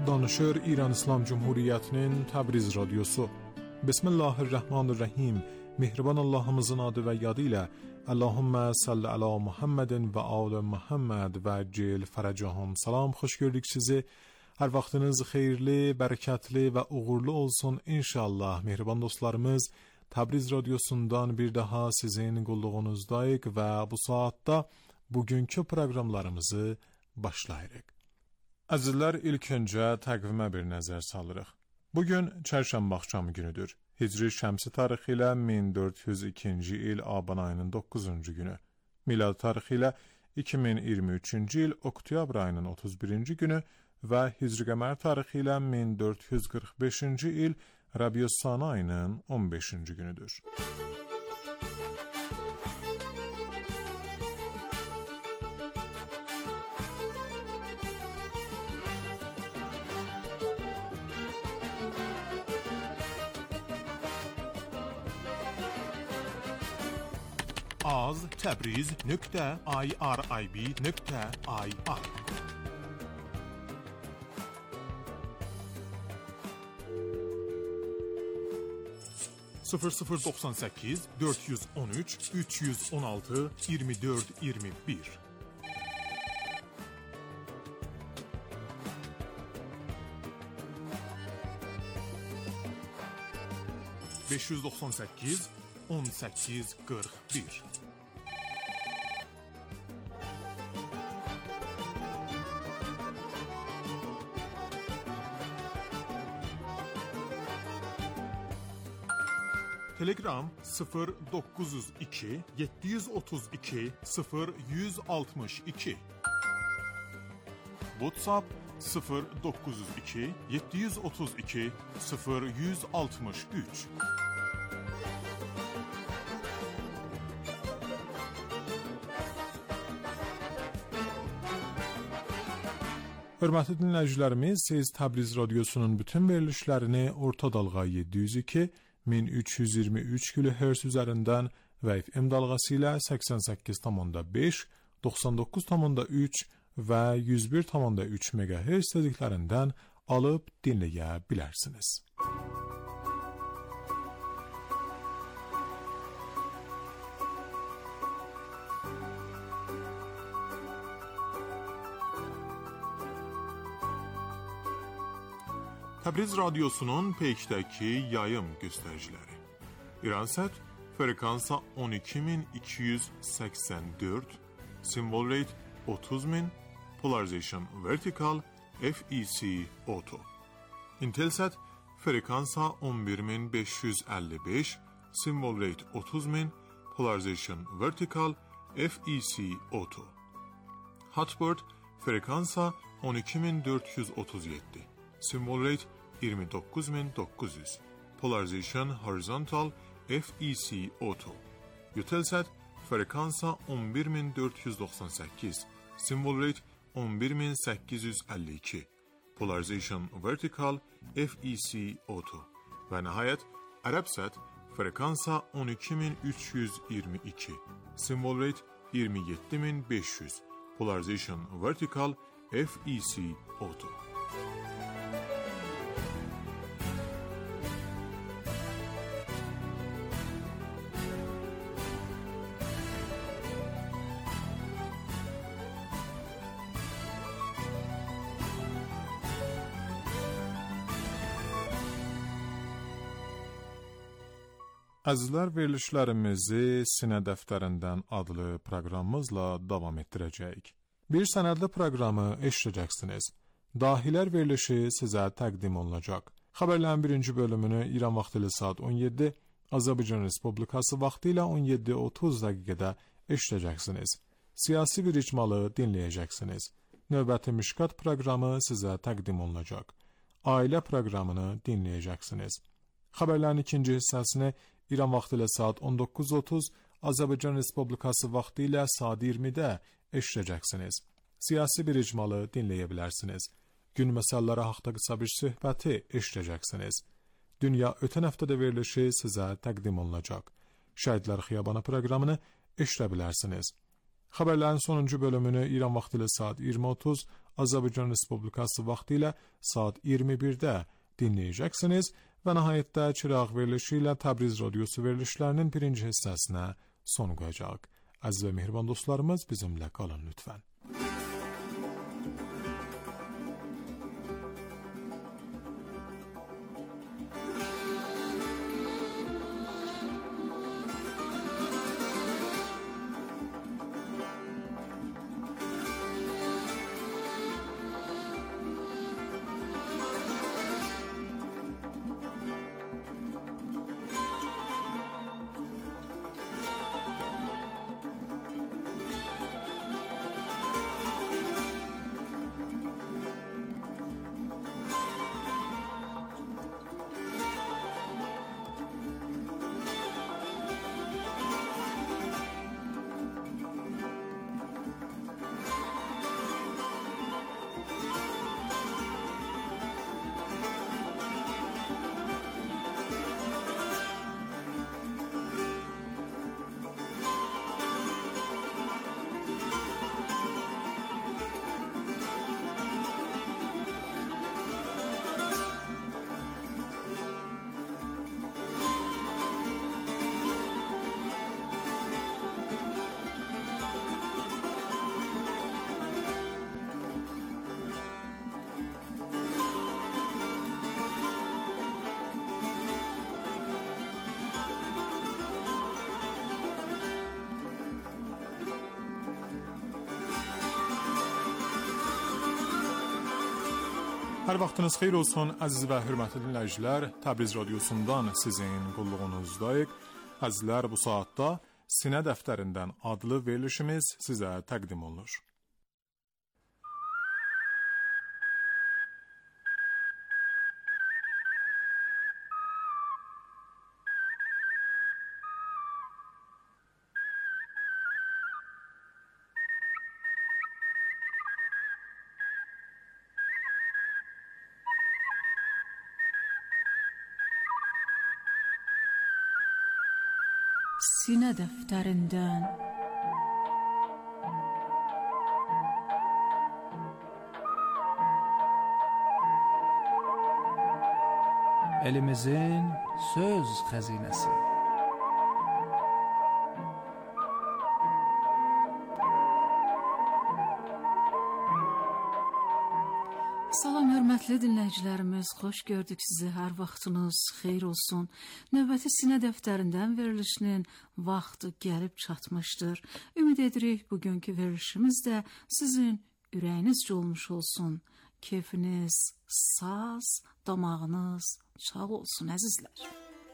Danışır İran İslam Cumhuriyeti'nin Təbriz Radyosu. Bismillahirrahmanirrahim. Mehriban Allah'ımızın adı ve yadıyla Allahümme salli ala Muhammedin ve ala Muhammed ve cil feracahum. Salam, hoş gördük sizi. Her vaxtınız xeyirli, bereketli ve uğurlu olsun inşallah. Mehriban dostlarımız, Təbriz Radyosu'ndan bir daha sizin qulluğunuzdayıq ve bu saatte bugünkü proqramlarımızı başlayırıq. Əzizlər, ilk öncə təqvimə bir nəzər salırıq. Bugün çərşənbə axşamı günüdür. Hicri şəmsi tarixi ilə 1402-ci il Aban ayının 9-cu günü. Milad tarixi ilə 2023-cü il oktyabr ayının 31-ci günü və Hicri qəmər tarixi ilə 1445-ci il Rabiussan ayının 15-ci günüdür. az.tabriz.irib.ir 0098 413 316 24 21 598 18 41 Telegram 0902 732 0162 WhatsApp 0902 732 0163 Hörmətli dinləyicilərimiz, siz Təbriz Radyosu'nun bütün verilişlərini orta dalğa 702 1323 kHz üzərindən və FM dalğası ilə 88,5, 99,3 və 101,3 MHz dediklərindən alıb dinləyə bilərsiniz. Təbriz Radyosu'nun peykdəki yayım göstəriciləri. İransat frekansa 12284, symbol rate 30000, polarization vertical, FEC auto. Intelsat frekansa 11555, symbol rate 30000, polarization vertical, FEC auto. Hotbird frekansa 12437. Symbol rate 29900. Polarization horizontal, FEC auto. Eutelsat frekansa 11498. Symbol rate 11852. Polarization vertical, FEC auto. Ve nihayet Arabsat frekansa 12322. Symbol rate 27500. Polarization vertical, FEC auto. Əzizlər, verilişlərimizi Sinə dəftərindən adlı proqramımızla davam etdirəcəyik. Bir sənədli proqramı eşidəcəksiniz. Dahilər verilişi sizə təqdim olunacaq. Xəbərlərin birinci bölümünü İran vaxtı ilə saat 17, Azərbaycan Respublikası vaxtı ilə 17:30 dəqiqədə eşidəcəksiniz. Siyasi bir icmalı dinləyəcəksiniz. Növbəti Mişqat proqramı sizə təqdim olunacaq. Ailə proqramını dinləyəcəksiniz. Xəbərlərin ikinci hissəsini İran vaxtı ilə saat 19:30, Azərbaycan Respublikası vaxtı ilə saat 20-də eşidəcəksiniz. Siyasi bir icmalı dinləyə bilərsiniz. Gün məsələləri haqqında qısa bir söhbəti eşidəcəksiniz. Dünya ötən həftədə verilişi sizə təqdim olunacaq. Şəhidlər Xiyabanı proqramını eşidə bilərsiniz. Xəbərlərin sonuncu bölümünü İran vaxtı ilə saat 20:30, Azərbaycan Respublikası vaxtı ilə saat 21-də dinləyəcəksiniz və nəhayətdə çıraq verilişi ilə Təbriz Radiosu verilişlərinin birinci hissəsinə son qoyacaq. Əziz və mehriban dostlarımız, bizimlə qalın lütfən. Hər vaxtınız xeyir olsun, əziz və hörmətli dinləyicilər. Təbriz Radiosundan sizin qulluğunuzdayıq. Əzizlər, bu saatda Sinə dəftərindən adlı verilişimiz sizə təqdim olunur. Sinə dəftərindən. Elimizin söz xəzinəsi. Salam hörmətli dinləyicilərimiz, xoş gördük sizi, hər vaxtınız xeyir olsun. Növbəti Sinə dəftərindən verilişinin vaxtı gəlib çatmışdır. Ümid edirik bugünkü verilişimiz də sizin ürəyinizcə olmuş olsun. Keyfiniz saz, damağınız çağ olsun əzizlər.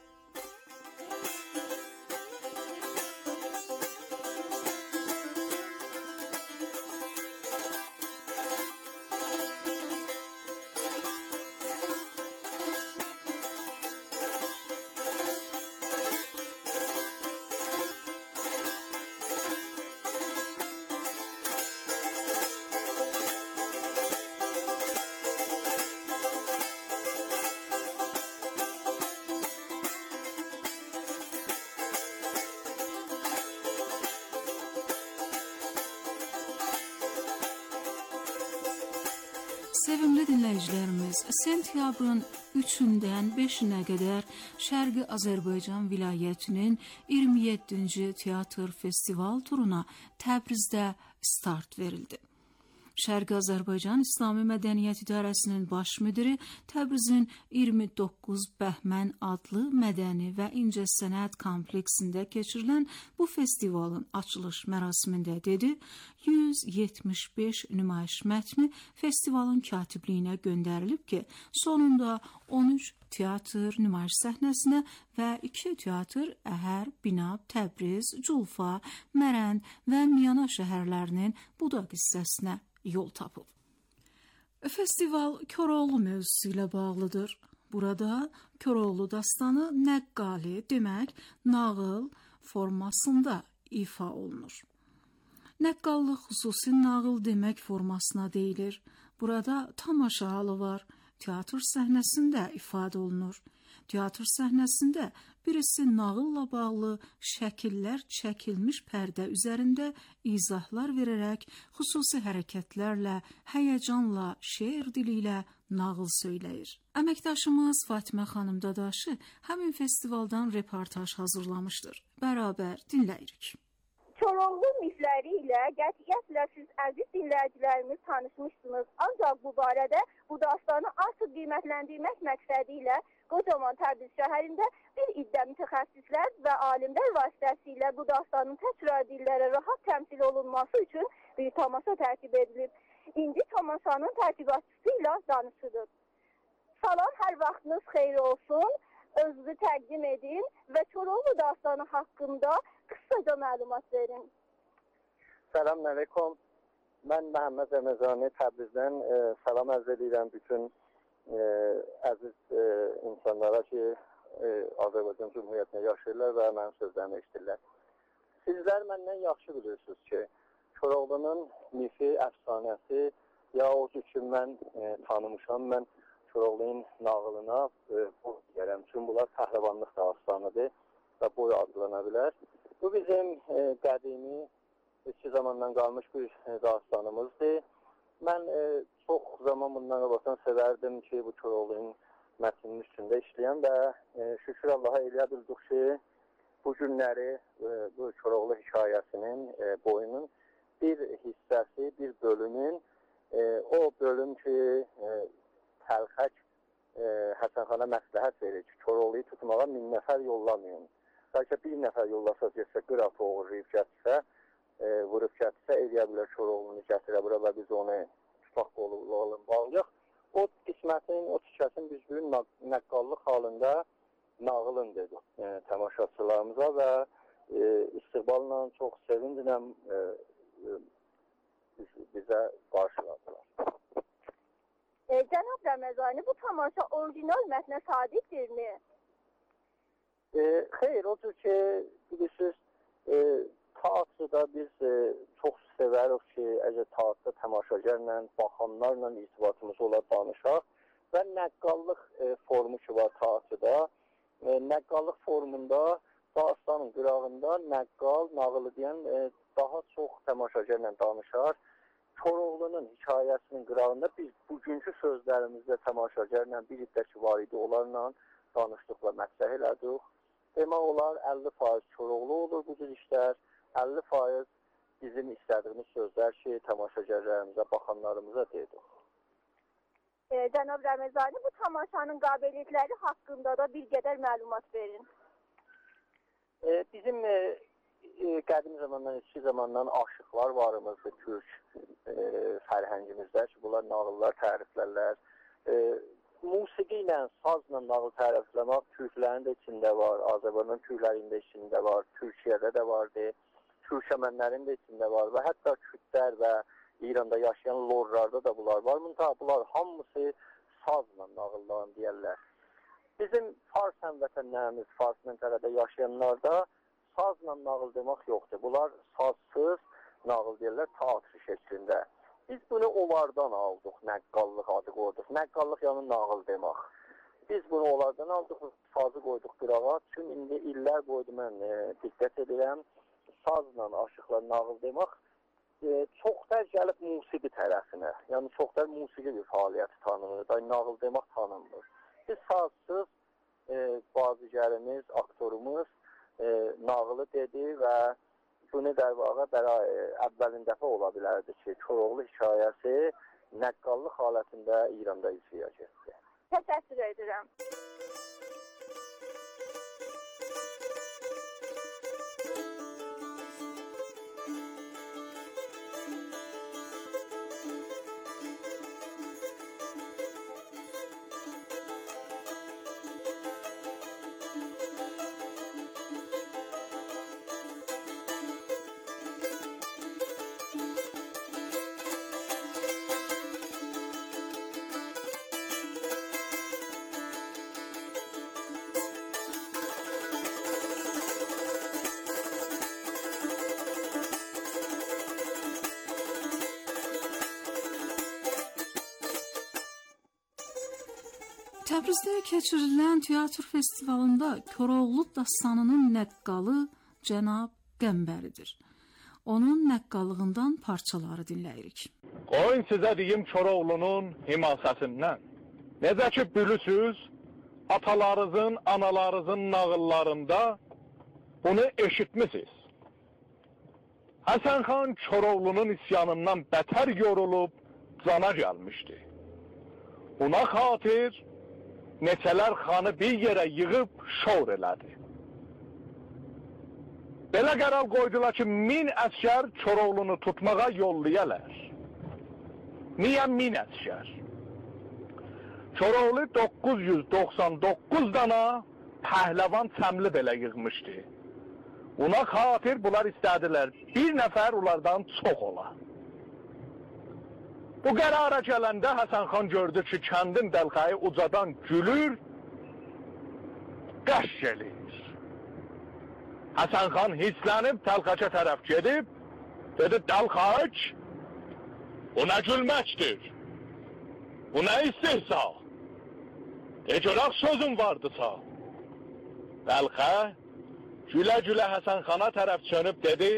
Sevimli dinləyicilərimiz, sentyabrın 3-dən 5-nə qədər Şərqi Azərbaycan vilayətinin 27-ci teatr festival turuna Təbrizdə start verildi. Şərqi Azərbaycan İslami Mədəniyyət İdarəsinin baş müdiri Təbrizin 29 Bəhmən adlı mədəni və incəsənət kompleksində keçirilən bu festivalın açılış mərasimində dedi, 175 nümayiş mətni festivalın katibliyinə göndərilib ki, sonunda 13 teatr nümayiş səhnəsinə və 2 teatr Əhər, Binab, Təbriz, Culfa, Mərənd və Miyana şəhərlərinin Budaq hissəsinə yol tapıb. Festival Koroğlu mövzusu ilə bağlıdır. Burada Koroğlu dastanı nəqqali, demək, nağıl formasında ifa olunur. Nəqqallıq xüsusi nağıl demək formasına deyilir. Burada tamaşa halı var, teatr səhnəsində ifadə olunur. Teatr səhnəsində birisi nağılla bağlı şəkillər çəkilmiş pərdə üzərində izahlar verərək, xüsusi hərəkətlərlə, həyəcanla, şeir dili ilə nağıl söyləyir. Əməkdaşımız Fatimə xanım Dadaşı həmin festivaldan reportaj hazırlamışdır. Bərabər dinləyirik. Koroğlu mifləri ilə qətiyyətlə siz əziz dinləyicilərimiz tanışmışsınız. Ancaq bu barədə bu dastanı artıq qiymətləndirmək məqsədi ilə qocaman Təbriz şəhərində bir iddə mütəxəssislər və alimlər vasitəsilə bu dastanın təkrar dillərə rahat təmsil olunması üçün bir tamaşa tərtib edilib. İndi tamaşanın tərtibatçısı ilə danışırıq. Salam, hər vaxtınız xeyir olsun. Özünüzü təqdim edin və Koroğlu dastanı haqqında qısaca məlumat verin. Salam aleyküm. Mən Məhəmməd Rəməzani Təbrizdən salam ərz edirəm bütün əziz insanlara ki, Azərbaycan Cümhuriyyətinə yaşayırlar və mənim sözlərimi eşidirlər. Sizlər məndən yaxşı bilirsiniz ki, Koroğlunun mifi, əfsanəsi ya o ki mən tanımışam, mən Koroğlu'nun nağılına boy gələm. Çünki bunlar pəhləvanlıq dastanıdır və boy adlana bilər. Bu bizim qədimi, eski zamandan qalmış bir dastanımızdır. Mən çox zaman bundan qabaqdan sevərdim ki, bu Koroğlu'nun mətninin üstündə işləyəm və şükür Allaha eləyə bildik ki, bu günləri bu Koroğlu hekayəsinin boyunun bir hissəsi, bir bölümün, o bölüm ki, Təlxək Həsənxana məsləhət verir ki, Koroğlu'yu tutmağa 1000 nəfər yollamayın. Bəlkə bir nəfər yollasaz getsə, qıratı oğurlayıb gətirsə, vurub gətirsə, eləyə bilər Koroğlu'nu gətirə bura və biz onu tutaq qolunu bağlayaq. O qismətin, o tikəsin biz bugün nəqqallıq halında nağılın dedik təmaşaçılarımıza və istiqballa çox sevinclə bizə qarşıladılar. Cənab Rəməzani, bu tamaşa orijinal mətnə sadiqdirmi? Xeyr, odur ki, bilirsiniz, teatrda biz çox sevərik ki, əgər teatrda təmaşagerlə, baxanlarla irtibatımız olar danışaq və nəqqallıq formu ki var teatrda, nəqqallıq formunda dastanın qırağında nəqqal, nağılı deyən daha çox təmaşagerlə danışar. Koroğlu'nun hikayəsinin qırağında biz bugünkü sözlərimizdə təmaşagerlə bir iddə ki var idi, onlarla danışdıq və məqsəd elədik. Demək olar 50% Koroğlu olur bu cür işlər, 50% bizim istədiyimiz sözlər ki, təmaşagerlərimizə, baxanlarımıza dedik. Cənab Rəməzani, bu tamaşanın qabiliyyətləri haqqında da bir qədər məlumat verin. Bizim qədim zamandan, eski zamandan aşıqlar varımızdır Türk fərhəngimizdə ki, bunlar nağıllar təriflərlər. Musiqi ilə, sazla nağıl tərifləmək türklərin də içində var, Azərbaycan türklərinin də içində var, Türkiyədə də vardır, türkəmənlərin də içində var və hətta Kürdlər və İranda yaşayan lorlarda da bunlar var. Bunlar hamısı sazla nağıllan deyərlər. Bizim Fars həmvətənlərimiz, Fars məntəqədə yaşayanlarda sazla nağıl demək yoxdur. Bunlar sazsız nağıl deyirlər teatr şəklində. Biz bunu onlardan aldıq, nəqqallıq adı qoyduq. Nəqqallıq yəni nağıl demək. Biz bunu onlardan aldıq, sazı qoyduq qırağa. Çünki indi illər boydu mən diqqət edirəm. Sazla aşıqla nağıl demək çoxlar gəlib musiqi tərəfinə. Yəni çoxlar musiqi bir fəaliyyəti tanınır, nağıl demək tanınmır. Biz sazsız bazıgərimiz, aktorumuz nağılı dedi və bunu dərvağa əvvəlin dəfə ola bilərdi ki, Koroğlu hekayəsi nəqqallıq halətində İranda icraya getdi. Təşəkkür edirəm. Təbrizdə keçirilən teatr festivalında Koroğlu dastanının nəqqalı cənab Qəmbəridir. Onun nəqqallığından parçaları dinləyirik. Qoyun sizə deyim Koroğlunun himasəsindən. Necə ki bilirsiniz, atalarınızın, analarınızın nağıllarında bunu eşitmisiniz. Həsən xan Koroğlunun isyanından bətər yorulub cana gəlmişdi. Buna xatir neçələr xanı bir yerə yığıb şor elədi. Belə qərar qoydular ki, 1000 əskər Koroğlunu tutmağa yollayalar. Niyə 1000 əskər? Koroğlu 999 dana pəhləvan çəmli belə yığmışdı. Buna xatir bunlar istədilər, bir nəfər onlardan çox ola. Bu qərara gələndə Həsən xan gördü ki, kəndin dəlxayı ucadan gülür, qəş gelir. Həsən xan hisslənib Təlxaça tərəf gedib, dedi, Dəlxaç, bu nə gülməkdir, bu nə istehza, görək sözün vardısa. Dəlxə, gülə-gülə Həsən xana tərəf çönüb dedi,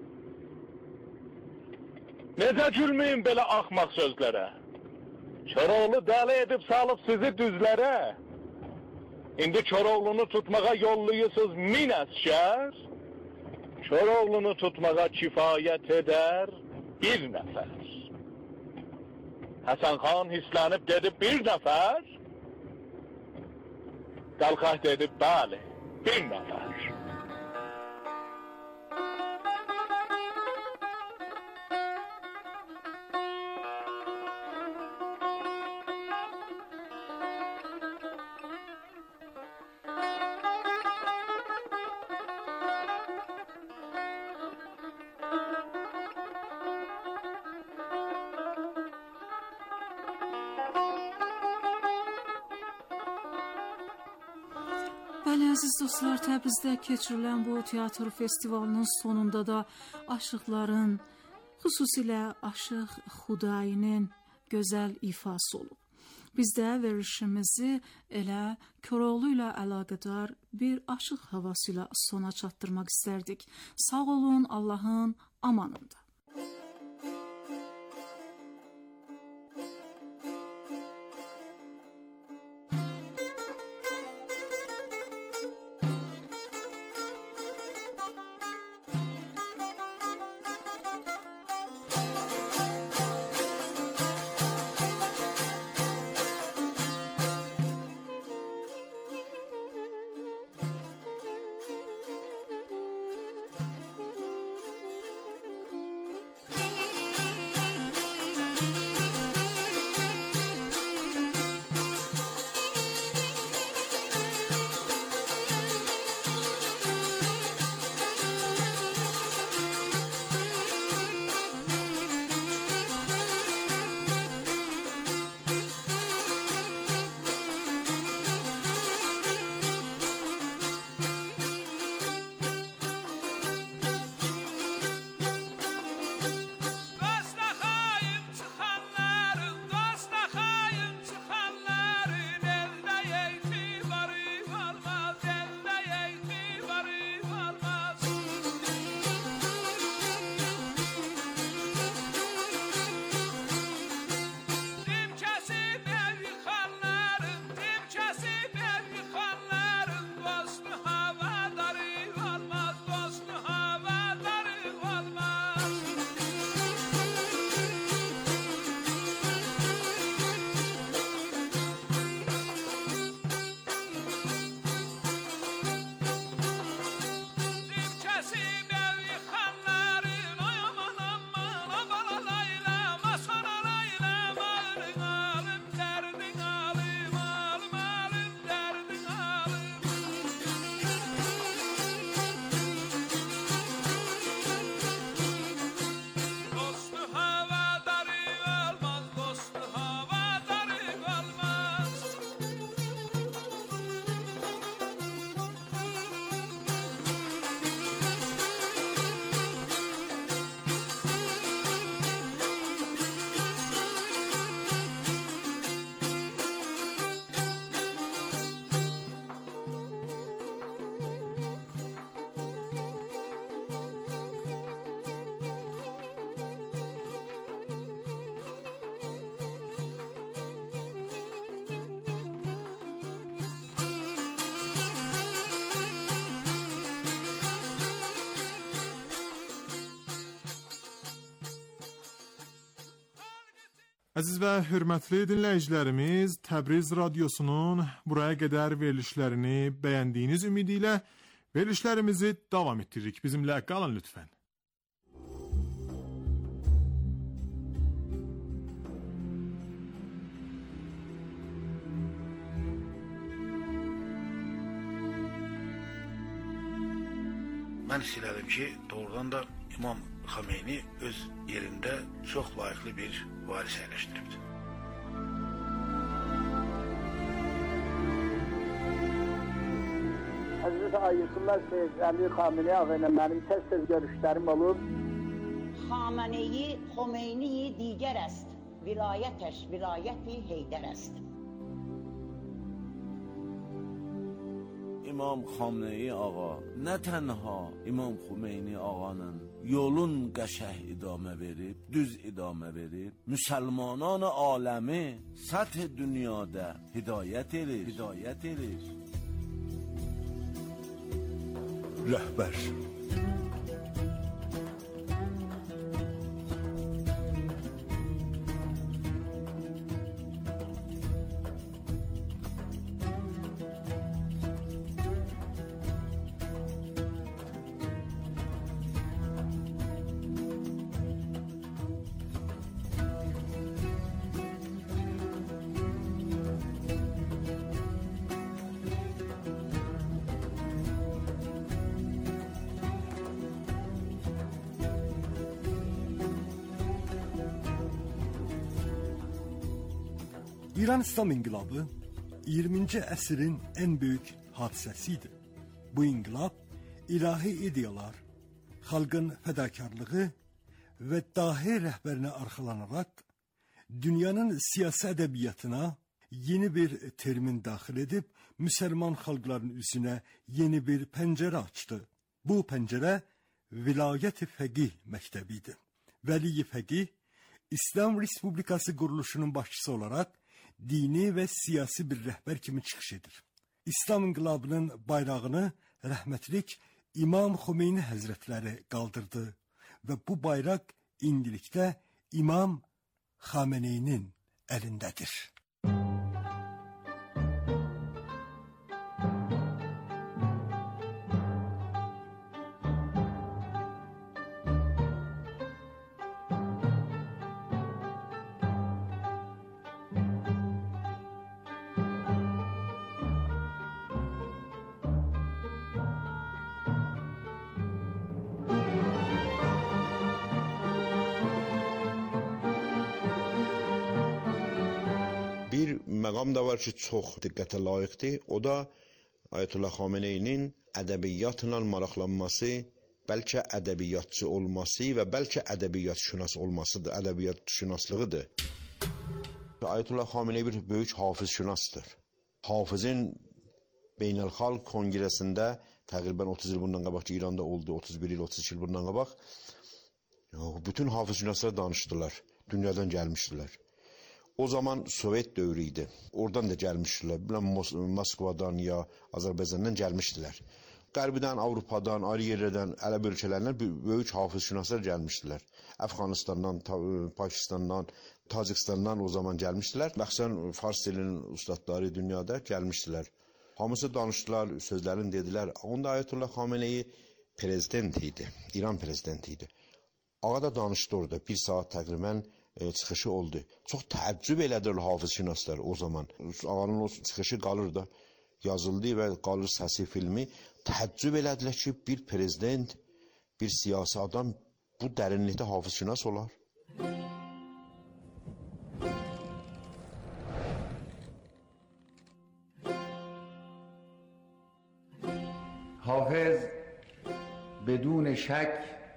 necə gülməyin belə axmaq sözlərə, Koroğlu dəli edib salıb sizi düzlərə, İndi Koroğlunu tutmağa yollayırsınız 1000 əskər, Koroğlunu tutmağa kifayət edər bir nəfər. Həsən xan hisslənib dedi, bir nəfər? Dəlxah dedi, bəli, bir nəfər. Bəli, əziz dostlar, Təbrizdə keçirilən bu teatr festivalının sonunda da aşıqların, xüsusilə Aşıq Xudayinin gözəl ifası olub. Biz də verilişimizi elə Koroğlu ilə əlaqədar bir aşıq havası ilə sona çatdırmaq istərdik. Sağ olun, Allahın amanında. Əziz və hörmətli dinləyicilərimiz, Təbriz Radiosunun buraya qədər verilişlərini bəyəndiyiniz ümidi ilə verilişlərimizi davam etdiririk. Bizimlə qalın lütfən. Mən istəyirəm ki, doğrudan da İmam Xomeyni öz yerində çox layiqli bir varis əyləşdiribdir. Həzrət Ayətullah Seyyid Əli Xameneyi ağa ilə mənim tez-tez görüşlərim olur. Xameneyi Xomeyni دیگر است. ولایتش ولایتی حیدر است. İmam Xameneyi ağa nə tənha İmam Xomeyni ağanın yolun qəşəh idamə verib, düz idamə verib, müsəlmanan aləmi səth dünyada hidayət edir. Rəhbər. İran İslam İnqilabı 20-ci əsrin ən böyük hadisəsidir. Bu inqilab ilahi ideyalar, xalqın fədakarlığı və dahi rəhbərinə arxalanaraq dünyanın siyasi ədəbiyyatına yeni bir termin daxil edib müsəlman xalqların üzünə yeni bir pəncərə açdı. Bu pəncərə Vilayət-i Fəqih məktəbidir. Vəli-i Fəqih İslam Respublikası quruluşunun başçısı olaraq dini və siyasi bir rəhbər kimi çıxış edir. İslam İnqilabının bayrağını rəhmətlik İmam Xomeyni Həzrətləri qaldırdı və bu bayraq indilikdə İmam Xameneyinin əlindədir. məqam da var ki, çox diqqətə layiqdir. O da Ayətullah Xameneyinin ədəbiyyatla maraqlanması, bəlkə ədəbiyyatçı olması və bəlkə ədəbiyyatşünas olmasıdır, ədəbiyyatşünaslığıdır. Ayətullah Xameneyi bir böyük hafizşünasdır. Hafizin Beynəlxalq Konqresində təqribən 30 il bundan qabaq ki, İranda oldu, 31 il, 32 il bundan qabaq bütün hafizşünaslar danışdılar, dünyadan gəlmişdilər. O zaman Sovet dövrü idi. Oradan da gəlmişdilər. Moskvadan ya Azərbaycandan gəlmişdilər. Qərbidən, Avropadan, ayrı yerlərdən, ərəb ölkələrindən böyük hafizşünaslar gəlmişdilər. Əfqanistandan, Pakistandan, Tacikistandan o zaman gəlmişdilər. Məxsən fars dilinin ustadları dünyada gəlmişdilər. Hamısı danışdılar, sözlərini dedilər. Onda Ayətullah Xameneyi prezident idi, İran prezidenti idi. Ağa da danışdı orada, bir saat təqribən çıxışı oldu. Çox təəccüb elədir hafizşünaslar o zaman. Ağanın o çıxışı qalır da, yazıldı və qalır səsi filmi. Təəccüb elədilər ki, bir prezident, bir siyasi adam bu dərinlikdə hafizşünas olar. حافظ بدون شک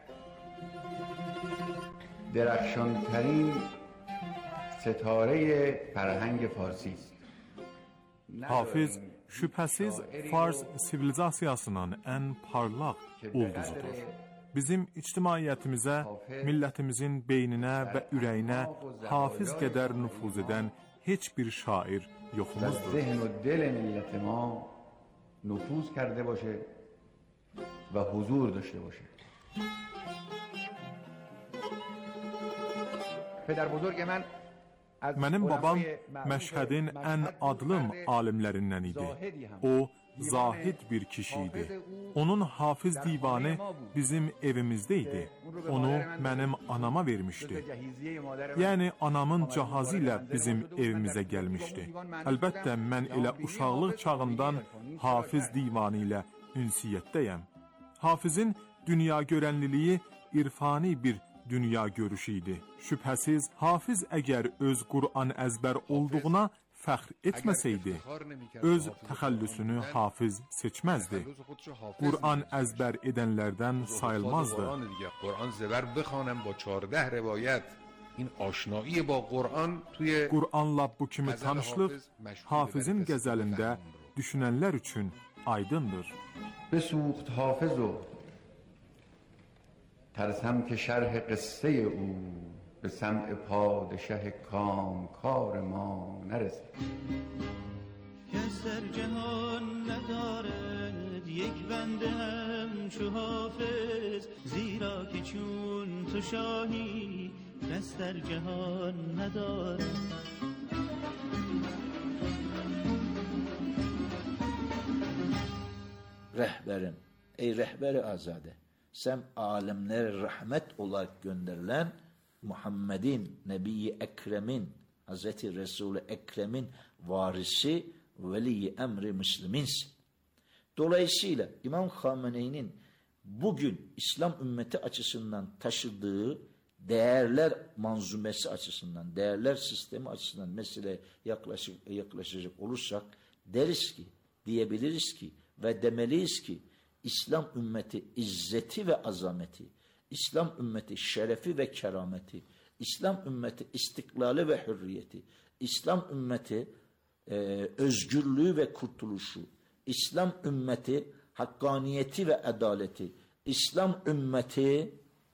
درخشانترین ستاره فرهنگ فارسی است. Hafiz şübhəsiz Fars sivilizasiyasının ən parlaq ulduzudur. Bizim ictimaiyyətimizə, millətimizin beyninə və ürəyinə Hafiz qədər nüfuz edən heç bir şair yoxumuzdur. ذهن و دل ملت ما نفوذ کرده باشه و حضور داشته باشه. پدر بزرگ من Mənim babam Məşhədin ən adlım alimlərindən idi. O, zahid bir kişi idi. Onun Hafiz divanı bizim evimizdə idi. Onu mənim anama vermişdi. Yəni, anamın cahazı ilə bizim evimizə gəlmişdi. Əlbəttə, mən elə uşaqlıq çağından Hafiz divanı ilə ünsiyyətdəyəm. Hafizin dünya görənliliyi irfani bir dünya görüşü idi. Şübhəsiz, Hafiz əgər öz Qur'an əzbər olduğuna fəxr etməsəydi, öz təxəllüsünü Hafiz seçməzdi. Qur'an əzbər edənlərdən sayılmazdı. Qur'an zəbər bixanəm با 14 rivayət. این آشنایی با قرآن توی Qur'anla bu kimi tanışlıq Hafizin qəzəlində düşünənlər üçün aydındır. بسوخت حافظ و ترسم که شرح قصه او به سمع پادشه کامکار ما نرسد. کس در جهان ندارد یک بنده همچو حافظ، زیرا که چون تو شاهی کس در جهان ندارد. Rəhbərim, ey rəhbəri azadə, sən aləmlərə rəhmət olaraq göndərilən Muhammedin, Nəbi-i Əkrəmin, Hazreti Resul-i Əkrəmin varisi, veli-i əmri müsliminsin. Dolayısıyla İmam Xamene'nin bugün İslam ümmeti açısından taşıdığı değerler manzumesi açısından, değerler sistemi açısından meseleye yaklaşacak olursak deriz ki, diyebiliriz ki ve demeliyiz ki İslam ümmeti izzeti ve azameti, İslam ümmeti şerefi ve kerameti, İslam ümmeti istiklali ve hürriyeti, İslam ümmeti özgürlüğü ve kurtuluşu, İslam ümmeti hakkaniyeti ve adaleti, İslam ümmeti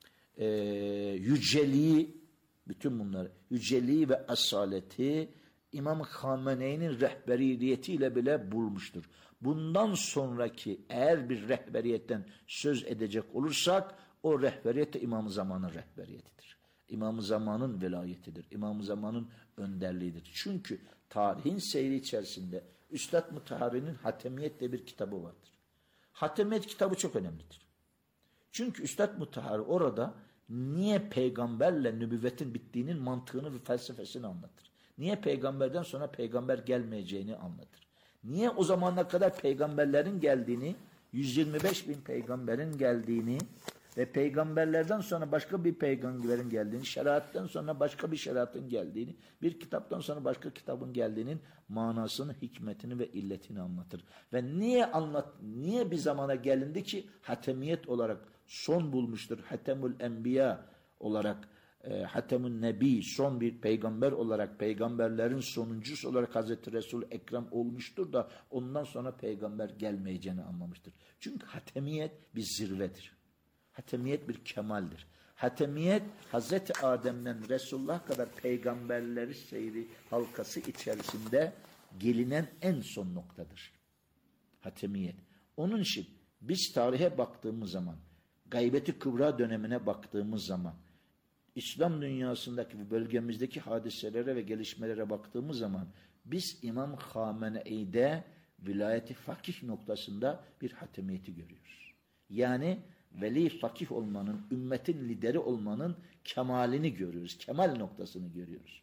yüceliği, bütün bunlar yüceliği ve asaleti İmam Khamenei'nin rehberiyetiyle bile bulmuştur. Bundan sonraki eğer bir rehberiyetten söz edecek olursak o rehberiyet de İmam-ı Zaman'ın rehberiyetidir. İmam-ı Zaman'ın velayetidir. İmam-ı Zaman'ın önderliğidir. Çünkü tarihin seyri içerisinde Üstad Mutahhari'nin Hatemiyet diye bir kitabı vardır. Hatemiyet kitabı çok önemlidir. Çünkü Üstad Mutahhari orada niye peygamberle nübüvvetin bittiğinin mantığını ve felsefesini anlatır. Niye peygamberden sonra peygamber gelmeyeceğini anlatır. Niye o zamana kadar peygamberlerin geldiğini, 125 bin peygamberin geldiğini ve peygamberlerden sonra başka bir peygamberin geldiğini, şeriatten sonra başka bir şeriatın geldiğini, bir kitaptan sonra başka kitabın geldiğinin manasını, hikmetini ve illetini anlatır. Ve niye bir zamana gelindi ki hatemiyet olarak son bulmuştur. Hatemül Enbiya olarak, Hatemün Nebi son bir peygamber olarak, peygamberlerin sonuncusu olarak Hazreti Resul Ekrem olmuştur da ondan sonra peygamber gelmeyeceğini anlamıştır. Çünkü hatemiyet bir zirvedir. Hatemiyet bir kemaldir. Hatemiyet Hazreti Adem'den Resulullah kadar peygamberleri seyri halkası içerisinde gelinen en son noktadır. Hatemiyet. Onun için biz tarihe baktığımız zaman, gaybeti kübra dönemine baktığımız zaman, İslam dünyasındaki ve bölgemizdeki hadiselere ve gelişmelere baktığımız zaman biz İmam Khamenei'de vilayeti fakih noktasında bir hatemiyeti görüyoruz. Yani veli fakih olmanın, ümmetin lideri olmanın kemalini görüyoruz. Kemal noktasını görüyoruz.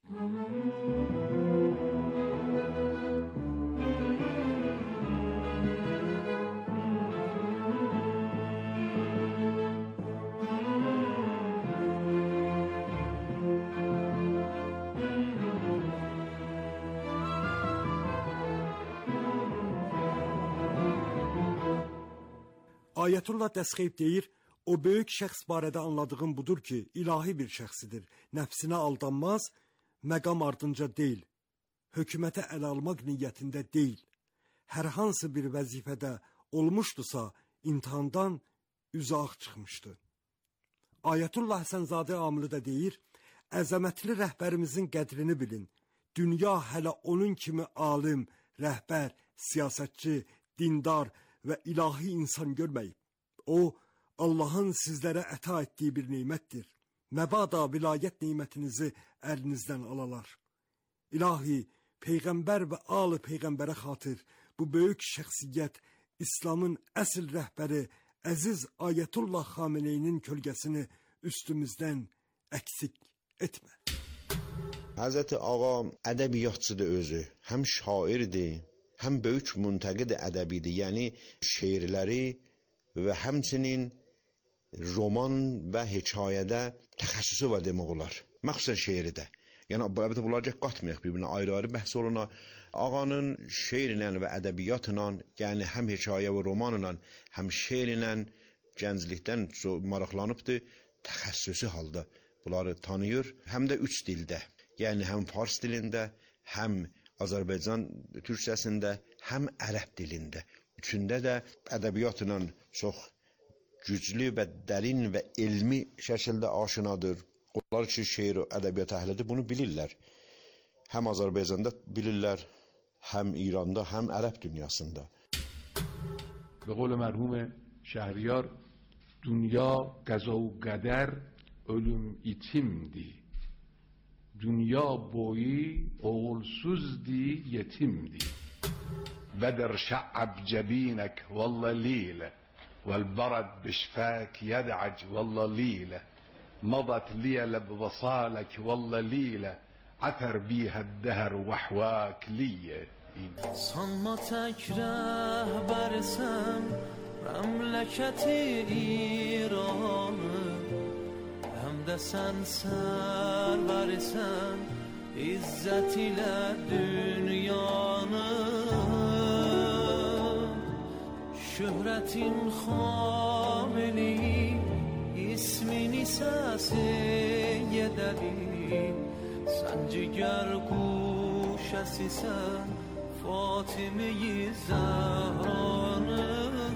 Ayətullah Dəsxeyb deyir, o böyük şəxs barədə anladığım budur ki, ilahi bir şəxsidir, nəfsinə aldanmaz, məqam ardınca deyil, hökumətə əl almaq niyyətində deyil, hər hansı bir vəzifədə olmuşdusa, imtihandan üzaq çıxmışdı. Ayətullah Həsənzadə Amili də deyir, əzəmətli rəhbərimizin qədrini bilin, dünya hələ onun kimi alim, rəhbər, siyasətçi, dindar və ilahi insan görməyib. O, Allahın sizlərə əta etdiyi bir nimətdir. Məbada vilayət nimətinizi əlinizdən alalar. İlahi, Peyğəmbər və ali Peyğəmbərə xatır bu böyük şəxsiyyət İslamın əsl rəhbəri Əziz Ayətullah Xameneyinin kölgəsini üstümüzdən əksik etmə. Həzrəti Ağa ədəbiyyatçıdır özü, həm şairdir, həm böyük müntəqid ədəbidir. Yəni şeirləri və həmçinin roman və hekayədə təxəssüsü var demək olar. Məxsusən şeiridə. Yəni əlbəttə bunlar qatmayaq bir-birinə, ayrı-ayrı bəhs oluna. Ağanın şeirlə və ədəbiyyatla, yəni həm hekayə və romanla, həm şeirlə gənclikdən maraqlanıbdır, təxəssüsü halda bunları tanıyır, həm də 3 dildə. Yəni həm fars dilində, həm Azərbaycan türkcəsində, həm ərəb dilində. Üçündə də ədəbiyyatla çox güclü və dərin və elmi şəkildə aşinadır. Onlar ki, şeir və ədəbiyyat əhlidir, bunu bilirlər. Həm Azərbaycanda bilirlər, həm İranda, həm ərəb dünyasında. به قول مرحوم شهریار دنیا قضا و قدر ölüm itimdi. Dünya boyu oğulsuzdi, yetimdi. Bedir şa'ab cebinek valla lile vel barad bişfak yed'ac valla lile مضت ليلة بوصالك والله ليلة عثر بيها الدهر وحواك ليه Sanma tek rehbersen memleketi İran'ı hem de sen serversen izzet ile dünyanı şöhretin Xameneyi ismini sesiyedeli sen ciger kuşesisin Fatime-i Zehra'nın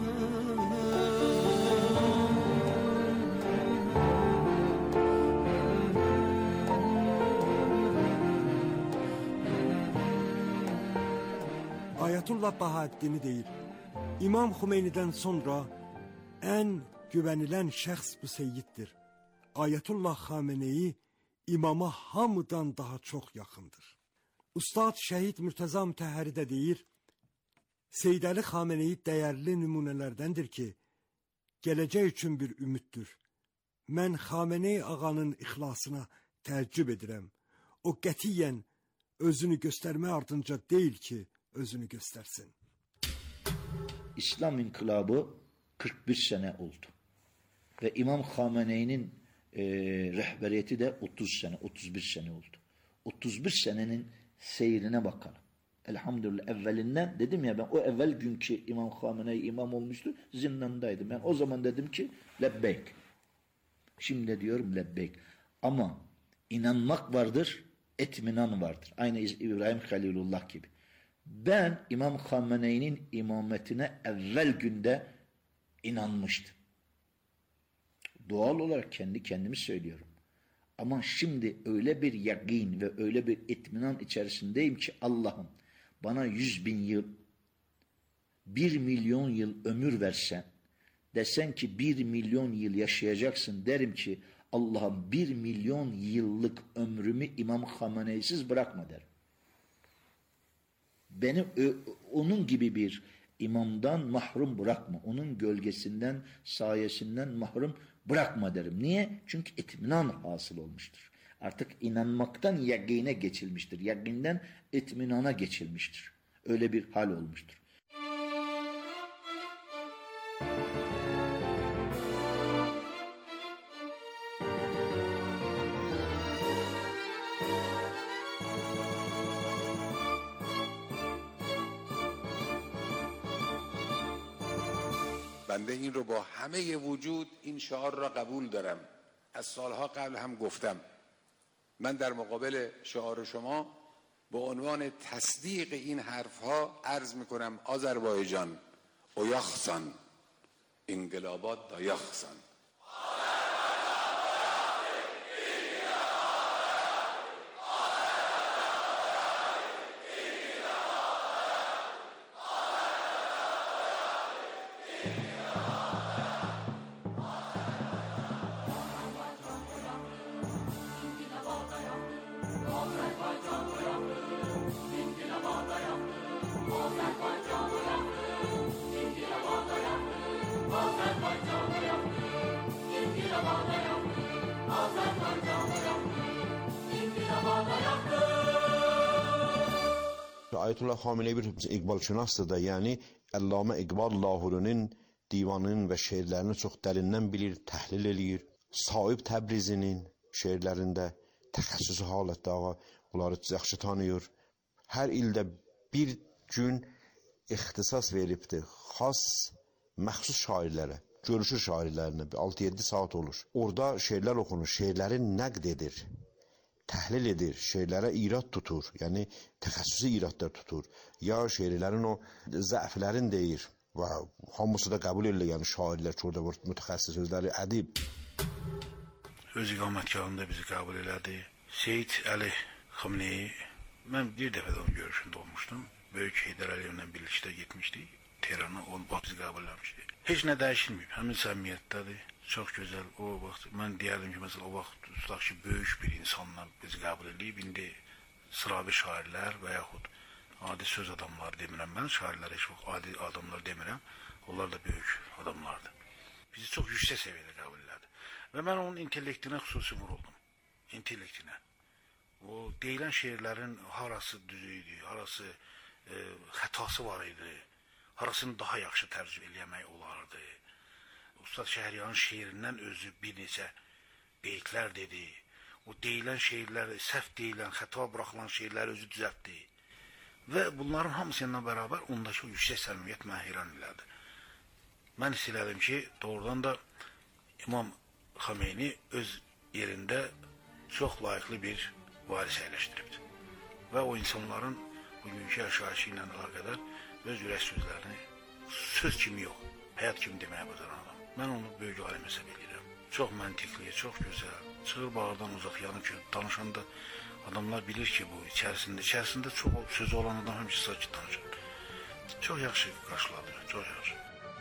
Ayətullah Bahaəddini deyir, İmam Xümeynidən sonra ən güvənilən şəxs bu seyyiddir. Ayətullah Xameneyi imama hamıdan daha çox yaxındır. Ustad Şəhid Mürtəza Mütəhhəri də deyir, Seyyid Əli Xameneyi dəyərli nümunələrdəndir ki, gələcək üçün bir ümiddir. Mən Xameneyi ağanın ixlasına təəccüb edirəm. O qətiyyən özünü göstərmə ardınca deyil ki, özünü göstərsin. İslam inkılabı 41 sene oldu. Ve İmam Xameneyi'nin rehberiyeti de 30 sene, 31 sene oldu. 31 senenin seyrine bakalım. Elhamdülillah evvelinden dedim ya ben o evvel günkü İmam Xameneyi imam olmuştu, zindandaydım. Ben o zaman dedim ki lebbeyk. Şimdi diyorum lebbeyk. Ama inanmak vardır, etminan vardır. Aynı İbrahim Halilullah gibi. Ben İmam Xameneyi'nin imametine evvel günde inanmıştım. Doğal olarak kendi kendimi söylüyorum. Ama şimdi öyle bir yakin ve öyle bir itminan içerisindeyim ki Allah'ım bana 100.000 yıl, 1 milyon yıl ömür versen, desen ki 1 milyon yıl yaşayacaksın, derim ki Allah'ım 1 milyon yıllık ömrümü İmam Xameneyi'siz bırakma derim. Beni onun gibi bir imamdan mahrum bırakma. Onun gölgesinden, sayesinden mahrum bırakma derim. Niye? Çünkü itminan hasıl olmuştur. Artık inanmaktan yakine geçilmiştir. Yakinden itminana geçilmiştir. Öyle bir hal olmuştur. بنده این رو با همه وجود این شعار را قبول دارم. از سالها قبل هم گفتم من در مقابل شعار شما به عنوان تصدیق این حرفها عرض میکنم آذربایجان اویاخسان انقلابات دایاخسان. Ayətullah Xameneyi bir iqbalşünasdır da, yəni Əllamə İqbal Lahurinin divanının və şeirlərini çox dərindən bilir, təhlil eləyir. Sahib Təbrizinin şeirlərində təxəssüsü halətdə bunları yaxşı tanıyır. Hər ildə bir gün ixtisas veribdir, xas, məxsus şairlərə, görüşür şairlərinə, 6-7 saat olur. Orada şeirlər oxunur, şeirləri nəqd edir, təhlil edir, şeirlərə irad tutur, yəni təxəssüsi iradlar tutur. Ya şeirlərin o zəflərin deyir və hamısı da qəbul edirlər, yəni şairlər ki, orada mütəxəssis özləri ədib. Öz iqamətgahında bizi qəbul elədi. Seyid Əli Xameneyi, mən bir dəfə də onun görüşündə olmuşdum. Böyük Heydər Əliyevlə birlikdə getmişdik Tehrana, o bizi qəbul eləmişdi. Heç nə dəyişilməyib, həmin səmiyyətdədir. Çox gözəl. O vaxt mən deyərdim ki, məsələn, o vaxt tutaq ki, böyük bir insanla bizi qəbul edib, indi sıravi şairlər və yaxud adi söz adamları demirəm mən, şairlər heç vaxt adi adamlar demirəm, onlar da böyük adamlardır. Bizi çox yüksək səviyyədə qəbul elədi. Və mən onun intellektinə xüsusi vuruldum. İntellektinə. O deyilən şeirlərin harası düz idi, harası xətası var idi, harasını daha yaxşı tərcümə eləmək olardı. Ustad Şəhriyanın şeirindən özü bir neçə beytlər dedi. O deyilən şeirlər, səhv deyilən, xəta buraxılan şeirlər özü düzəltdi. Və bunların hamısı ilə bərabər ondakı o yüksək səmimiyyət mənə heyran elədi. Mən hiss elədim ki, doğrudan da İmam Xameneyi öz yerində çox layiqli bir varis əyləşdiribdir. Və o insanların bugünkü yaşayışı ilə əlaqədar öz ürək sözlərini söz kimi yox, həyat kimi deməyə bacaran adam. Mən onu böyük alim hesab edirəm. Çox məntiqli, çox gözəl. Çığır bağırdan uzaq yanıb ki, danışanda adamlar bilir ki, bu içərisində çox sözü olan adam həmişə sakit danışır. Çox yaxşı qarşıladı, çox yaxşı.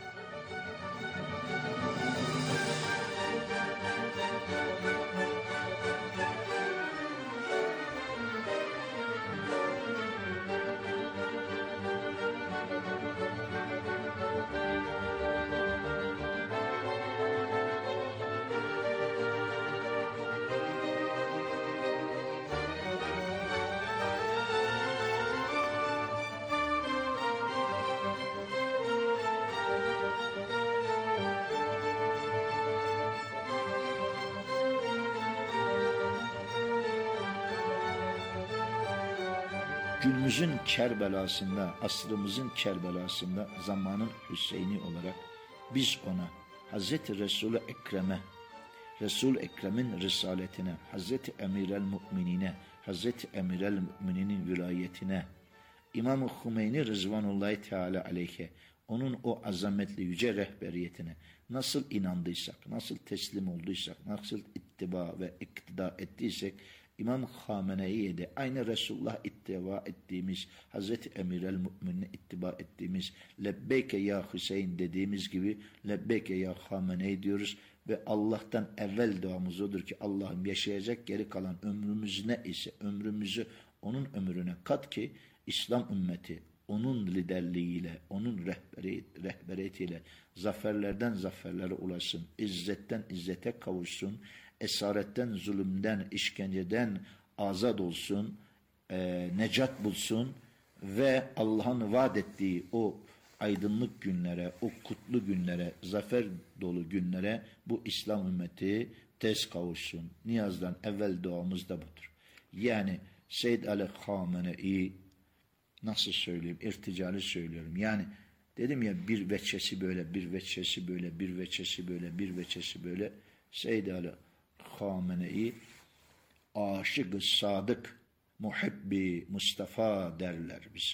Günümüzün Kərbəlasında, asrımızın Kərbəlasında zamanın Hüseyni olarak biz ona Hazreti Resul-i Ekrem'e, Resul-i Ekrem'in risaletine, Hazreti Emirel Müminine, Hazreti Emirel Mümininin vilayetine, İmam-ı Xümeyni Rızvanullahi Teala aleyhe, onun o azametli yüce rehberiyetine nasıl inandıysak, nasıl teslim olduysak, nasıl ittiba ve iktida ettiysek, İmam Xameneyi'ye de aynı Resulullah ittiba ettiğimiz, Hazreti Emirel Müminine ittiba ettiğimiz, lebbeyke ya Hüseyin dediğimiz gibi lebbeyke ya Xameneyi diyoruz ve Allah'tan evvel duamız odur ki Allah'ım yaşayacak geri kalan ömrümüz ne ise ömrümüzü onun ömrüne kat ki İslam ümmeti onun liderliğiyle, onun rehberiyetiyle zaferlerden zaferlere ulaşsın, izzetten izzete kavuşsun, esaretten, zulümden, işkenceden azad olsun, necat bulsun ve Allah'ın vaat ettiği o aydınlık günlere, o kutlu günlere, zafer dolu günlere bu İslam ümmeti tez kavuşsun. Niyazdan evvel duamız da budur. Yani Seyyid Ali Xameneyi nasıl söyleyeyim, irticali söylüyorum. Yani dedim ya bir veçesi böyle, bir veçesi böyle, bir veçesi böyle, bir veçesi böyle. Seyyid Ali Xameneyi aşık-ı sadık, muhibbi Mustafa derler bize.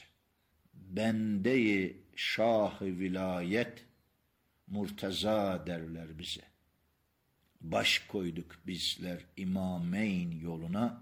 Bende-i şah-ı vilayet Murtaza derler bize. Baş koyduk bizler İmameyn yoluna,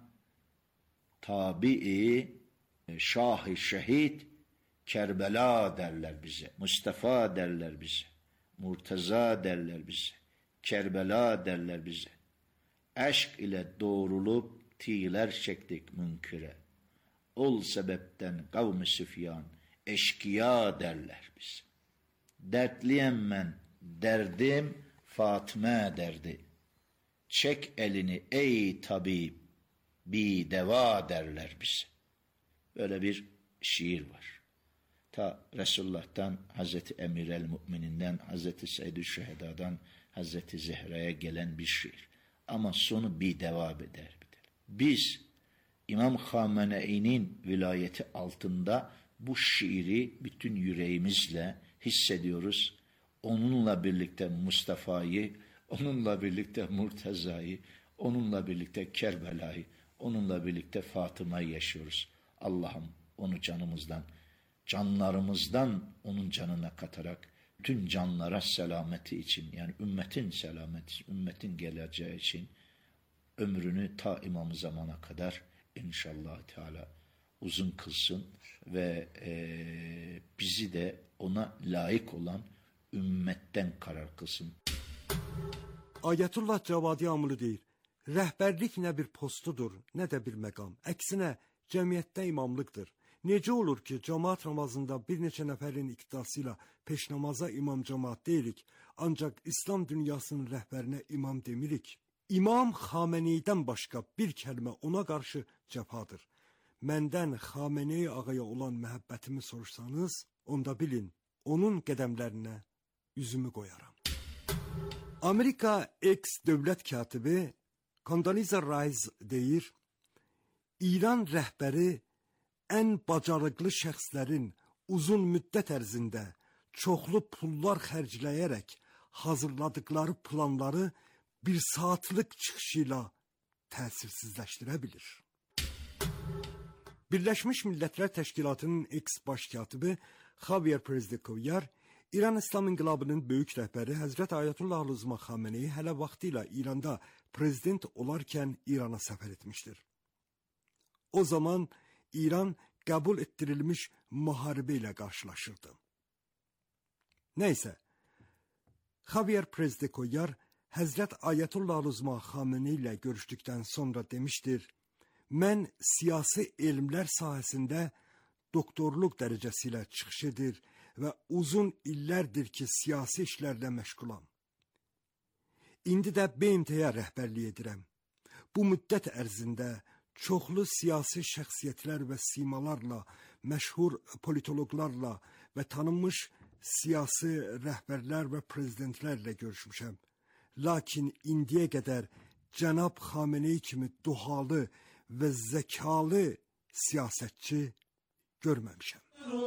tabi-i şah-ı şehit Kerbela derler bize. Mustafa derler bize. Murtaza derler bize. Kerbela derler bize. Aşk ile doğrulup tiğler çektik münkire. Ol sebepten kavmi Süfyan eşkıya derler bize. Dertliyem ben, derdim Fatıma derdi. Çek elini ey tabip, bir deva derler bize. Böyle bir şiir var. Ta Resulullah'tan, Hazreti Emir el-Mü'mininden, Hazreti Seyyid-i Şeheda'dan, Hazreti Zehra'ya gelen bir şiir. Ama sonu bir devam eder. Biz İmam Hamenei'nin vilayeti altında bu şiiri bütün yüreğimizle hissediyoruz. Onunla birlikte Mustafa'yı, onunla birlikte Murteza'yı, onunla birlikte Kerbela'yı, onunla birlikte Fatıma'yı yaşıyoruz. Allah'ım onu canımızdan, canlarımızdan onun canına katarak bütün canlara selameti için, yani ümmetin selameti, ümmetin geleceği için ömrünü ta İmam-ı Zaman'a kadar inşallah Teala uzun kılsın ve bizi de ona layık olan ümmetten karar kılsın. Ayətullah Cavadi Amili deyir, rəhbərlik nə bir postudur, nə də bir məqam. Əksinə, cəmiyyətdə imamlıqdır. Necə olur ki, cemaat namazında bir neçə nəfərin iqtidası ilə peşnamaza imam cemaat deyirik, ancaq İslam dünyasının rəhbərinə imam demirik. İmam Xamenei'dən başqa bir kəlmə ona qarşı cəfadır. Məndən Xamenei ağaya olan məhəbbətimi soruşsanız, onda bilin, onun qədəmlərinə üzümü qoyaram. Amerika eks-dövlət katibi Condoleezza Rice deyir, İran rəhbəri ən bacarıqlı şəxslərin uzun müddət ərzində çoxlu pullar xərcləyərək hazırladıkları planları bir saatlıq çıxışı ilə təsirsizləşdirə bilir. Birləşmiş Millətlər Təşkilatının eks-baş katibi Javier Pérez de Cuéllar, İran İslam İnqilabının böyük rəhbəri Həzrət Ayətullah Rızma Xamenei hələ vaxtı ilə İranda prezident olarkən İrana səfər etmişdir. O zaman İran qəbul etdirilmiş müharibə ilə qarşılaşırdı. Nəysə, Javier Pérez de Cuéllar Həzrət Ayətullah Rızma Xamenei ilə görüşdükdən sonra demişdir, mən siyasi elmlər sahəsində doktorluq dərəcəsi ilə çıxış edir və uzun illərdir ki, siyasi işlərlə məşğulam. İndi də BMT-yə rəhbərlik edirəm. Bu müddət ərzində çoxlu siyasi şəxsiyyətlər və simalarla, məşhur politologlarla və tanınmış siyasi rəhbərlər və prezidentlərlə görüşmüşəm. Lakin indiyə qədər Cənab Xamenei kimi duhalı və zəkalı siyasətçi görməmişəm.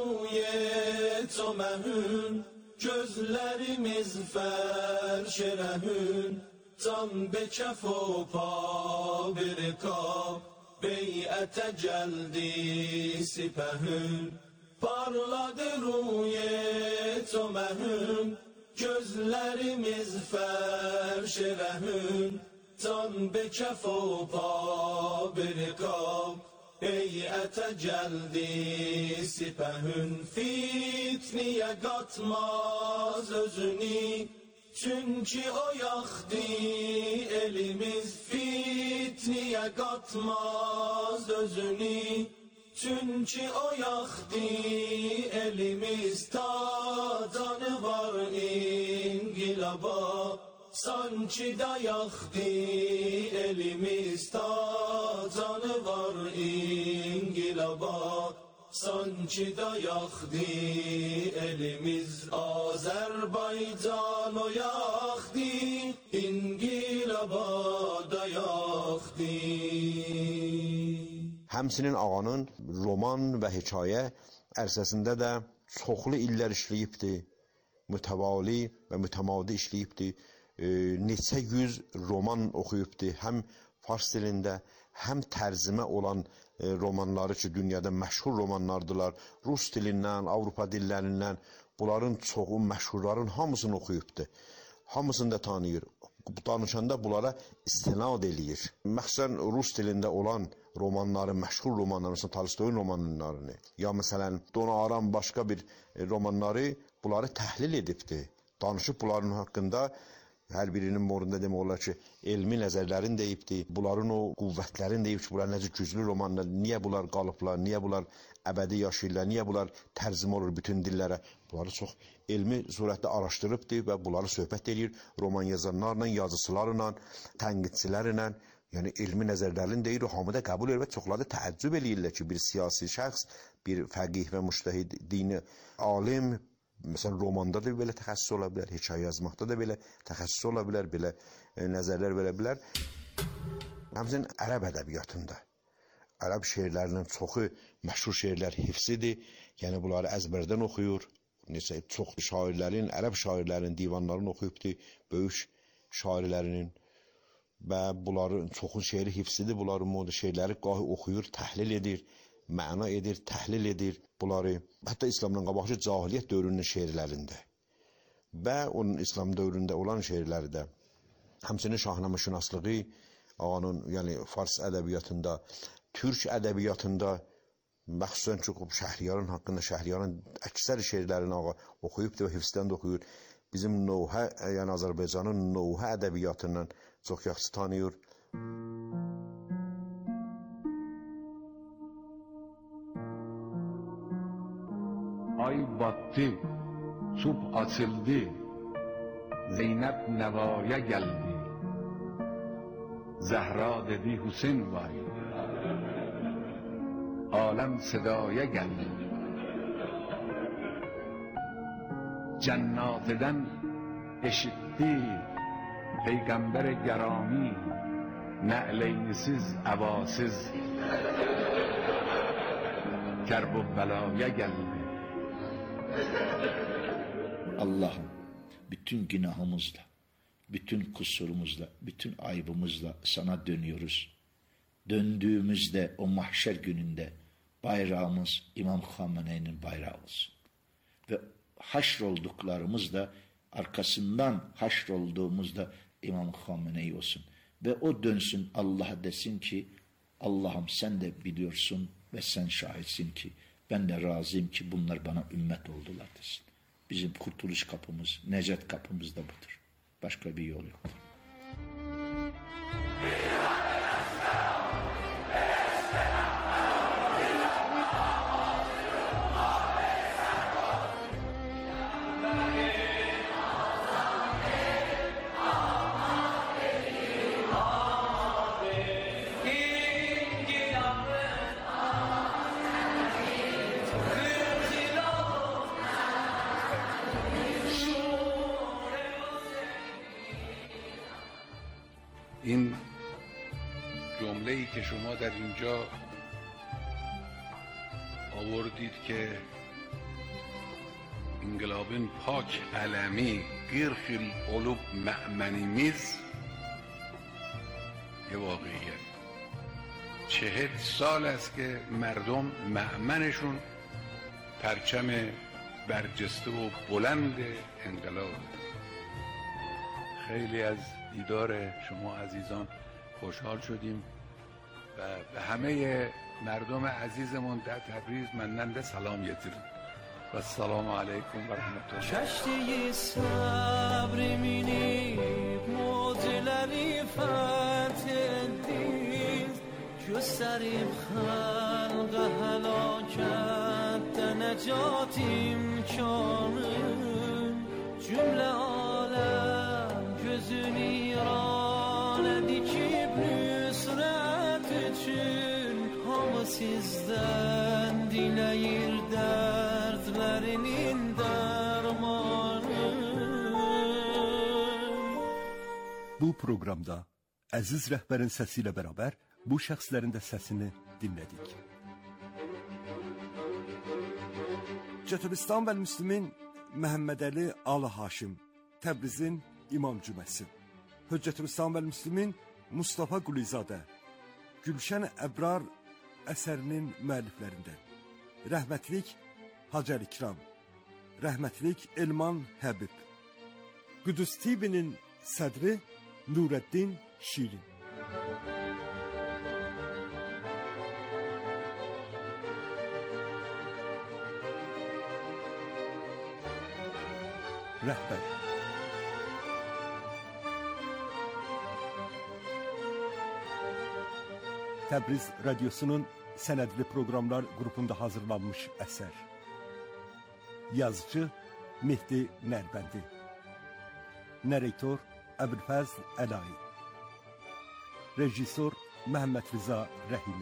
Rüyet o məhün, gözlərimiz fərş rəhün, can bekəf o pa birikab, beyətə gəldi sipəhün, parladı rüyet o məhün, gözlərimiz fərş rəhün, can bekəf o pa birikab, beyətə gəldi sipəhün, fitniyə qatmaz özünü, çünki o yaxdı elimiz, fitniyə qatmaz özünü, çünki o yaxdı elimiz, ta canı var inqilaba, sanki da yaxdı elimiz, ta canı var inqilaba, sanki da yaxdı elimiz. Azərbaycan o yaxdı, inqilaba da yaxdı. Həmçinin ağanın roman və hekayə ərsəsində də çoxlu illər işləyibdi, mütəvali və mütəmadi işləyibdi. Neçə yüz roman oxuyubdu, həm fars dilində, həm tərcümə olan romanları ki, dünyada məşhur romanlardılar, rus dilindən, Avropa dillərindən, bunların çoxu məşhurların hamısını oxuyubdu. Hamısını da tanıyır. Danışanda bunlara istinad eləyir. Məxsən rus dilində olan romanları, məşhur romanları, məsələn, Tolstoyun romanlarını, ya məsələn, Dona Aram başqa bir romanları bunları təhlil edibdi. Danışıb bunların haqqında hər birinin morunda demək olar ki, elmi nəzərlərini deyibdi, bunların o qüvvətlərini deyib ki, bunlar necə güclü romanlar, niyə bunlar qalıblar, niyə bunlar əbədi yaşayırlar, niyə bunlar tərcümə olur bütün dillərə. Bunları çox elmi surətdə araşdırıbdı və bunları söhbət edir roman yazanlarla, yazıçılarla, tənqidçilərlə Yəni elmi nəzərlərin deyir, hamıda qəbul edir və çoxları təəccüb eləyirlər ki, bir siyasi şəxs, bir fəqih və mujtəhid, dini alim, məsələn romanda da belə təxəssüs ola bilər, hekayə yazmaqda da belə təxəssüs ola bilər, belə nəzərlər verə bilər. Həmçinin ərəb ədəbiyyatında ərəb şeirlərinin çoxu məşhur şeirlər hifzidir, yəni bunları əzbərdən oxuyur. Neçə çox şairlərin, ərəb şairlərinin divanlarını oxuyubdur, böyük şairlərinin və bunların çoxun şeiri hifzidir, bunların moda şeirləri qahi oxuyur, təhlil edir, məna edir, təhlil edir bunları. Hətta İslamdan qabaqcı cahiliyyət dövrünün şeirlərində və onun İslam dövründə olan şeirləri də. Həmçinin şahnamə-şünaslığı ağanın, yəni fars ədəbiyyatında, türk ədəbiyyatında, məxsusən çox Şəhriyarın haqqında, Şəhriyarın əksər şeirlərini ağa oxuyubdur və hifzdən də oxuyur. Bizim Novhə, yəni Azərbaycanın Novhə ədəbiyyatından çox yaxşı tanıyır. Ay battı, subh açıldı, Zeynep nevaya geldi. Zehra dedi Hüseyin vay, alem sedaya geldi. Cennatıdan eşitti Peygamber gerami, ne'leynisiz, evasiz, kerb و belaya geldi. Allah'ım bütün günahımızla, bütün kusurumuzla, bütün aybımızla sana dönüyoruz. Döndüğümüzde o mahşer gününde bayrağımız İmam Hamene'nin bayrağı olsun. Ve haşrolduklarımız da arkasından haşrolduğumuzda İmam Hamene'yi olsun. Ve o dönsün Allah'a desin ki Allah'ım sen de biliyorsun ve sen şahitsin ki ben de razıyım ki bunlar bana ümmet oldular desin. Bizim kurtuluş kapımız, necat kapımız da budur. Başka bir yol yoktur. این جمله‌ای که شما در اینجا آوردید که انقلابın پاک علمی قرخل olup مأمنimiz یه واقعیت. 40 سال است که مردم مأمنشون پرچم برجسته و بلند انقلاب. خیلی از دیدار شما عزیزان خوشحال شدیم و به همه مردم عزیزمون در تبریز مننده سلام گetirin. و السلام علیکم و رحمت الله. کشتی صبر minib موجleri فتح دید gösterib xalqa helakat نجات imkanı cümle alem gözün irane dikib nüsret üçün hamı sizden dileyir dertlerinin dermanı. Bu proqramda əziz rəhbərin səsi ilə bərabər bu şəxslərin də səsini dinlədik. Cətülistan və Müslümin Məhəmmədəli Alı Haşim, Təbrizin İmam Cüməsi. Höccətülistan və Müslümin Mustafa Qulizadə, Gülşən Əbrar əsərinin müəlliflərindən. Rəhmətlik Hacər İkram, rəhmətlik Elman Həbib. Qüdüs TV-nin sədri Nurəddin Şirin. Rəhbər Təbriz Radyosunun sənədli proqramlar qrupunda hazırlanmış əsər. Yazıcı Mehdi Nərbəndi. Narrator Əbülfəzl Əlayi. rejissor Məhəmməd Rıza Rəhimi.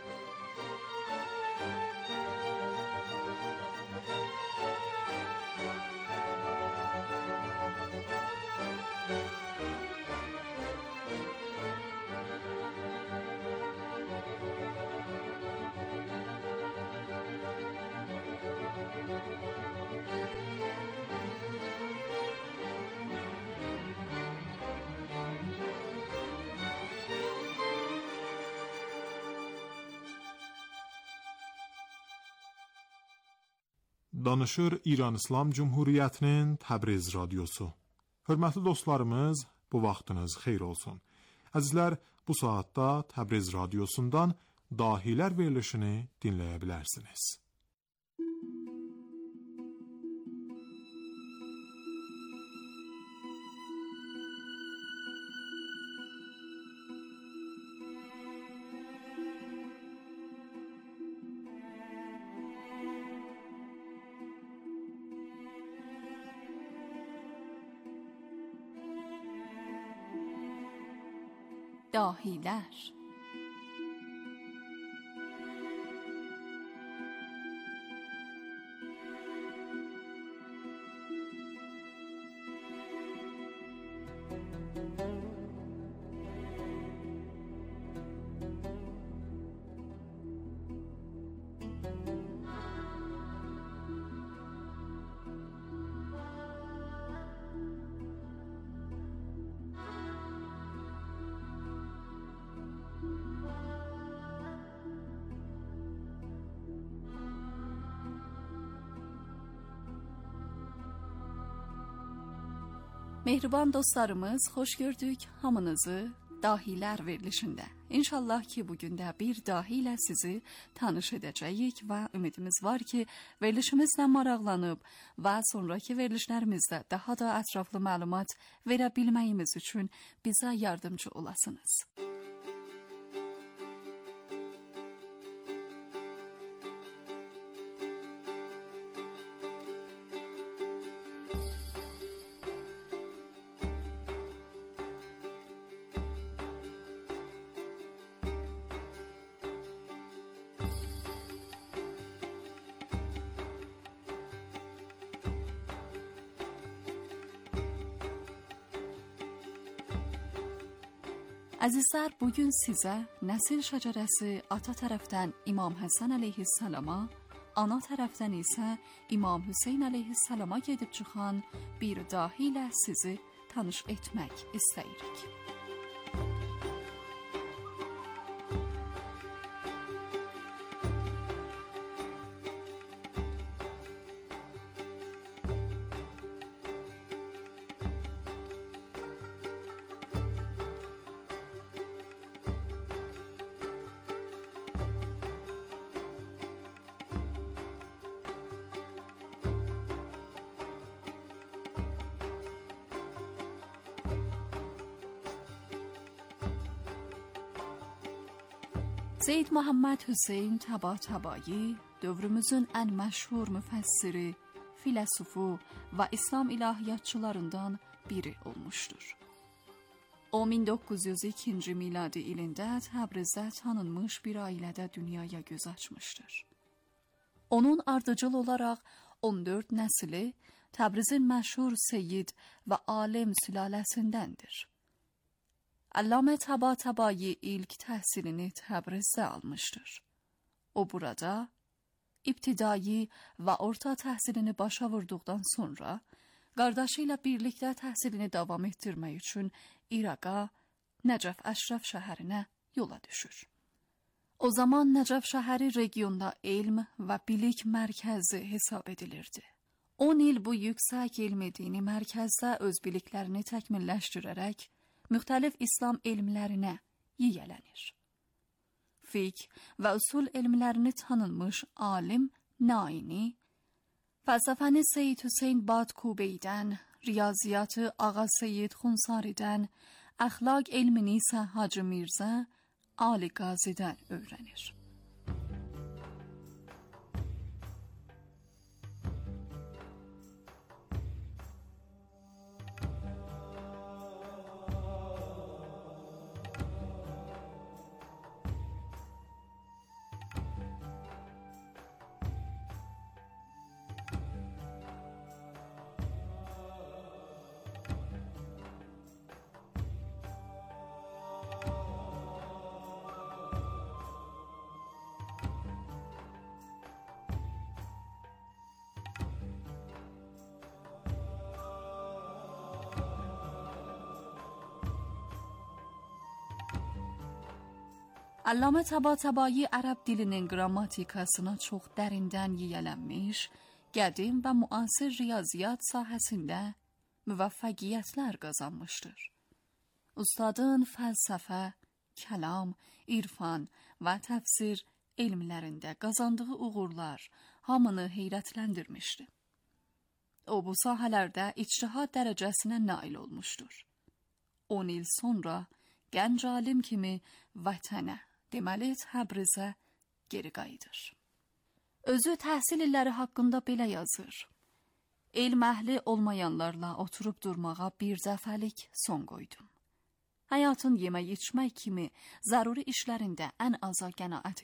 Danışır İran İslam Cumhuriyyətinin Təbriz radiosu. Hörmətli dostlarımız, bu vaxtınız xeyir olsun. Əzizlər, bu saatda Təbriz radiosundan Dahilər verilişini dinləyə bilərsiniz. داهیلر. Mehriban dostlarımız, xoş gördük hamınızı Dahilər verilişində. İnşallah ki, bugün də bir dahi ilə sizi tanış edəcəyik və ümidimiz var ki, verilişimizlə maraqlanıb və sonraki verilişlərimizdə daha da ətraflı məlumat verə bilməyimiz üçün bizə yardımcı olasınız. Əzizlər, bugün sizə nəsil şəcərəsi ata tərəfdən İmam Həsən əleyhissalama, ana tərəfdən isə İmam Hüseyn əleyhissalama gedib çıxan bir dahi ilə sizi tanış etmək istəyirik. Seyyid Muhammed Hüseyn Tabatabai dövrümüzün ən məşhur müfəssiri, filosofu və İslam ilahiyyatçılarından biri olmuşdur. O 1902 miladi ilində Təbrizdə tanınmış bir ailədə dünyaya göz açmışdır. Onun ardıcıl olaraq 14 nəsli Təbrizin məşhur seyyid və alim sülaləsindəndir. Allame Tabatabai ilk təhsilini Təbrizdə almışdır. O burada ibtidai və orta təhsilini başa vurduqdan sonra qardaşı ilə birlikdə təhsilini davam etdirmək üçün İraqa, Nəcəf Əşrəf şəhərinə yola düşür. O zaman Nəcəf şəhəri regionda elm və bilik mərkəzi hesab edilirdi. 10 il bu yüksək elmi dini mərkəzdə öz biliklərini təkmilləşdirərək müxtəlif İslam elmlərinə yiyələnir. Fiqh və usul elmlərini tanınmış alim Naini, fəlsəfəni Seyyid Hüseyn Badkubeydən, riyaziyyatı Ağa Seyyid Xunsaridən, əxlaq elmini isə Hacı Mirzə Ali Qazidən öyrənir. Allame Tabatabai Ərəb dilinin qrammatikasına çox dərindən yiyələnmiş, qədim və müasir riyaziyyat sahəsində müvəffəqiyyətlər qazanmışdır. Ustadın fəlsəfə, kəlam, irfan və təfsir elmlərində qazandığı uğurlar hamını heyrətləndirmişdi. O bu sahələrdə ictihad dərəcəsinə nail olmuşdur. 10 il sonra gənc alim kimi vətənə, deməli Təbrizə geri qayıdır. Özü təhsil illəri haqqında belə yazır. Elm əhli olmayanlarla oturub durmağa bir dəfəlik son qoydum. Həyatın yemək içmək kimi zəruri işlərində ən aza qənaət